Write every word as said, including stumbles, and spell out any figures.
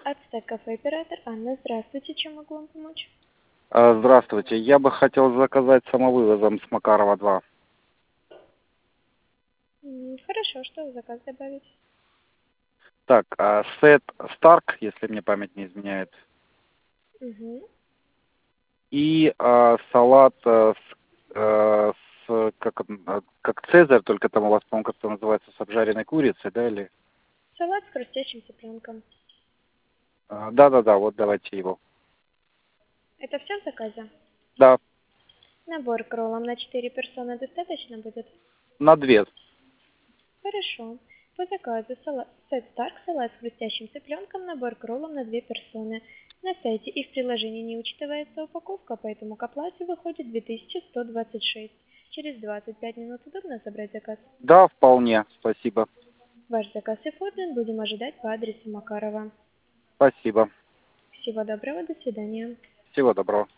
Ацтек кафе, оператор Анна. Здравствуйте, чем могу вам помочь? А, Здравствуйте. Я бы хотел заказать самовывозом с Макарова два. М, Хорошо, что в заказ добавить? Так, а сет Старк, если мне память не изменяет, Угу. и а, салат а, с, а, с как, он, а, как Цезарь, только там у вас, по-моему, как-то называется, с обжаренной курицей, да, или? Салат с хрустящим цыпленком. А, Да-да-да, вот давайте его. Это все в заказе? Да, Набор к роллам на четыре персоны достаточно будет? на две. Хорошо. По заказу салат, сет Старк, салат с хрустящим цыпленком, набор к роллам на две персоны. На сайте и в приложении не учитывается упаковка, поэтому к оплате выходит две тысячи сто двадцать шесть. Через двадцать пять минут удобно забрать заказ? Да, вполне, спасибо. Ваш заказ оформлен, будем ожидать по адресу Макарова. Спасибо. Всего доброго, до свидания. Всего доброго.